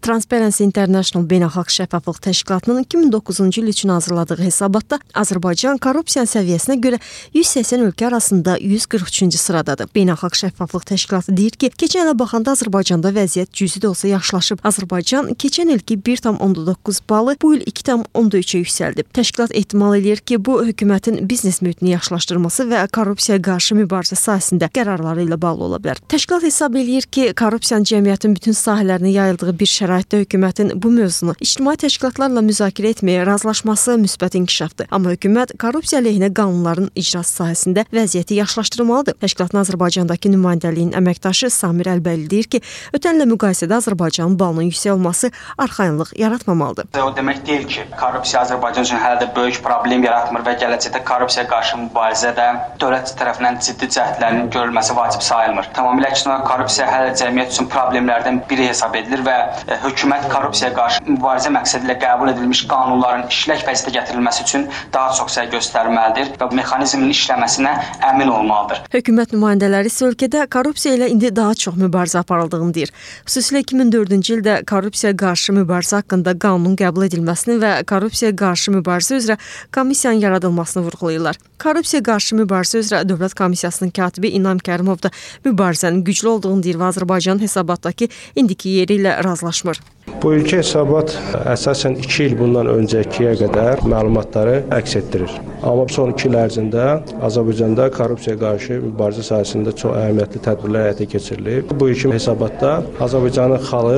Transparency International Beynəlxalq Şəffaflıq Təşkilatının 2009-cu il üçün hazırladığı hesabatda Azərbaycan korrupsiya səviyyəsinə görə 180 ölkə arasında 143-cü sıradadır. Beynəlxalq Şəffaflıq Təşkilatı deyir ki, keçən ilə baxanda Azərbaycanda vəziyyət cüzi də olsa yaxşılaşıb. Azərbaycan keçən ilki 1,9 balı bu il 2,3-ə yüksəldib. Təşkilat ehtimal edir ki, bu hökumətin biznes mühitini yaxşılaşdırması və korrupsiyaya qarşı mübarizə sahəsində qərarları ilə bağlı ola bilər. Təşkilat hesab edir ki, korrupsiyanın cəmiyyətin bütün sahələrinə yayıldığı bir şəraitdə hökumətin bu mövzunu ictimai təşkilatlarla müzakirə etməyə razılaşması müsbət inkişafdır. Amma hökumət korrupsiya əleyhinə qanunların icrası sahəsində vəziyyəti yaxşılaşdırmalıdır. Təşkilatın Azərbaycandakı nümayəndəliyin əməkdaşı Samir Əlbəli deyir ki, ötən illə müqayisədə Azərbaycanın balının yüksək olması arxayınlıq yaratmamalıdır. O demək deyil ki, korrupsiya Azərbaycan üçün hələ də böyük problem yaratmır və gələcəkdə korrupsiya qarşı mübarizədə dövlət tərəfindən ciddi cəhdlərin görülməsi vacib sayılmır. Tamamilə əksinə korrupsiya hələ cəmiyyət üçün problemlərdən biri hesab edilir və hökumət korrupsiyaya qarşı mübarizə məqsədi ilə qəbul edilmiş qanunların işlək vəziyyətə gətirilməsi üçün daha çox səy göstərməlidir və bu mexanizmin işləməsinə əmin olmalıdır. Hökumət nümayəndələri isə ölkədə korrupsiya ilə indi daha çox mübarizə aparıldığını deyir. Xüsusilə 2004-cü ildə korrupsiyaya qarşı mübarizə haqqında qanunun qəbul edilməsini və korrupsiyaya qarşı mübarizə üzrə komissiyanın yaradılmasını vurğulayırlar. Korrupsiyaya qarşı mübarizə üzrə Dövlət Komissiyasının katibi İnam Kərimov da mübarizənin güclü olduğunu deyir və Azərbaycanın hesabatdakı indiki yeri ilə razılaşmır. Bu ilki hesabat əsasən 2 il bundan öncəkiyə qədər məlumatları əks etdirir. Amma son 2 il ərzində Azərbaycanda korrupsiyaya qarşı mübarizə sahəsində çox əhəmiyyətli tədbirlər həyata keçirilib. Bu ilki hesabatda Azərbaycanın xalı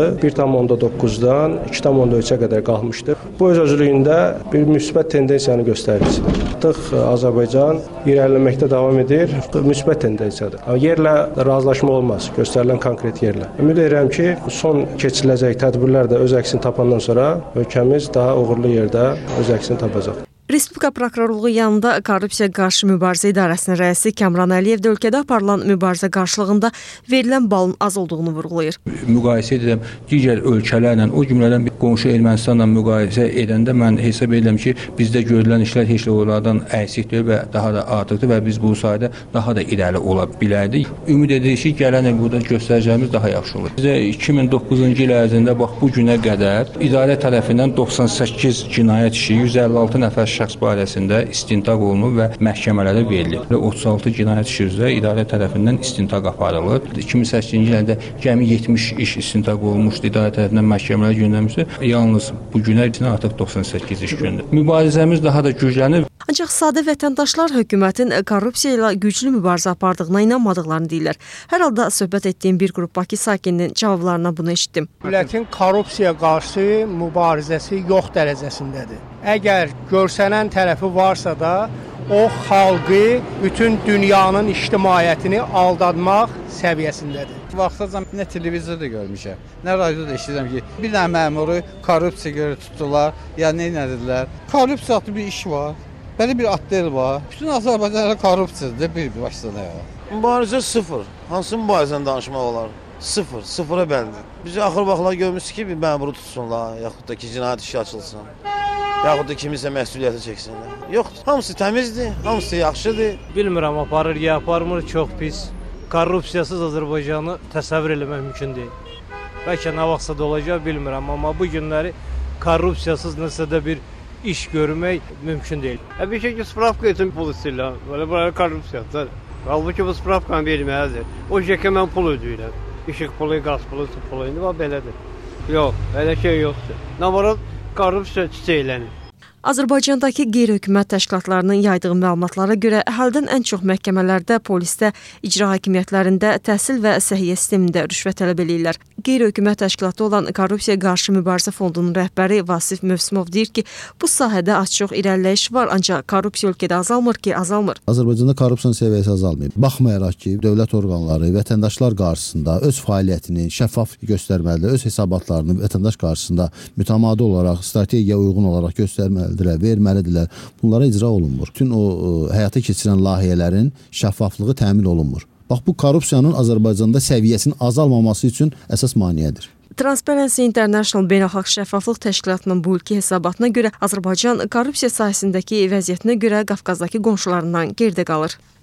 1,9-dan 2,3-ə qədər qalxmışdır. Bu öz özlüyündə bir müsbət tendensiyanı göstərir. Artıq Azərbaycan irəliləməkdə davam edir. Müsbət tendensiyadır. Yerlə razılaşma olmaz, göstərilən konkret yerlə. Ümid edirəm ki, son keçiriləcək tədbirlər də öz əksini tapandan sonra ölkəmiz daha uğurlu yerdə öz əksini tapacaq. Respublika Prokurorluğu yanında Korrupsiya qarşı mübarizə idarəsinin rəisi Kəmran Əliyev də ölkədə aparılan mübarizə qarşılığında verilən balın az olduğunu vurğulayır. Müqayisə edirəm digər ölkələrlə, o cümlədən qonşu Ermənistanla müqayisə edəndə mən hesab edirəm ki, bizdə görülən işlər heç də onlardan əksikdir və daha da artıqdır və biz bu sayədə daha da irəli ola bilərdik. Ümid edirik ki, gələn il burada göstərəcəyimiz daha yaxşı olur. Bizdə 2009-cu il ərzində bax bu günə qədər idarə tərəfindən 98 cinayət işi, 156 nəfər şəxs barəsində istintaq olunub və məhkəmələrə verilib. 36 cinayət işi üzrə idarə tərəfindən istintaq aparılır. 2008-ci ildə cəmi 70 iş istintaq olunmuşdu, idarə tərəfindən məhkəmələrə göndərilmişdi. Yalnız bu günə artıq 98 iş gündür. Mübarizəmiz daha da güclənir. Ancaq sadə vətəndaşlar hökumətin korrupsiya ilə güclü mübarizə apardığına inanmadıqlarını deyirlər. Hər halda söhbət etdiyim bir qrup Bakı sakininin cavablarına bunu eşitdim. Dövlətin korrupsiya qarşı mübarizəsi yox dərəcəsindədir. Əgər görsənən tərəfi varsa da, o xalqı, bütün dünyanın ictimaiyyətini aldatmaq səviyyəsindədir. Vaxtacan nə televizorda görmüşəm, nə radioda eşidirəm ki, bir dənə məmuru korrupsiya görə tutdular, ya nə edilər. Korrupsiya adlı bir iş var, belə bir atdel var. Bütün Azərbaycanlı korrupsiyadır, bir başına ya. Mübarizə sıfır. Hansı mübarizəni danışmaq olar? Sıfır, sıfıra bəllidir. Biz axır vaxtlar görmüşük ki, bir məmuru tutsunlar, yaxud da ki, cinayət işi açılsın, yaxud da kimisə məsuliyyəti çəksinlər. Yoxdur, hamısı təmizdir, hamısı yaxşıdır. Bilmirəm, aparır ya aparmır, çox pis. Korrupsiyasız Azərbaycanı təsəvvür eləmək mümkün deyil. Bəlkə nə vaxtsa da olacaq, bilmirəm, amma bu günləri korrupsiyasız nəsə də bir iş görmək mümkün deyil. Bir şey ki, spravka için pul istəyirlər, böyle korrupsiyadır. Halbuki bu spravkanı verməlidir. O şəkə mən pul ödəyirəm. İşıq pulu, qaz pulu, su pulu, indi var belədir. Yox, elə şey yoxdur. Nə var, korrupsiya çiçəklənir. Azərbaycandakı qeyri-hökumət təşkilatlarının yaydığı məlumatlara görə əhaldən ən çox məhkəmələrdə, polisdə, icra hakimiyyətlərində, təhsil və səhiyyə sistemində rüşvət tələb eləyirlər. Qeyri-hökumət təşkilatı olan Korrupsiya qarşı mübarizə fondunun rəhbəri Vasif Mövsümov deyir ki, bu sahədə az-çox irəliləyiş var, ancaq korrupsiya ölkədə azalmır ki, azalmır. Azərbaycanda korrupsiyanın səviyyəsi azalmayıb. Baxmayaraq ki, dövlət orqanları vətəndaşlar qarşısında öz fəaliyyətini şəffaf göstərməlidir, öz hesabatlarını vətəndaş qarşısında mütəmadi olaraq, strategiyaya uyğun olaraq göstərməlidir. Verməlidirlər. Bunlara icra olunmur. Bütün o həyata keçirilən layihələrin şəffaflığı təmin olunmur. Bax, bu korrupsiyanın Azərbaycanda səviyyəsinin azalmaması üçün əsas maneədir. Transparency International Beynəlxalq Şəffaflıq Təşkilatının bu ilki hesabatına görə Azərbaycan korrupsiya sahəsindəki vəziyyətinə görə Qafqazdakı qonşularından geridə qalır.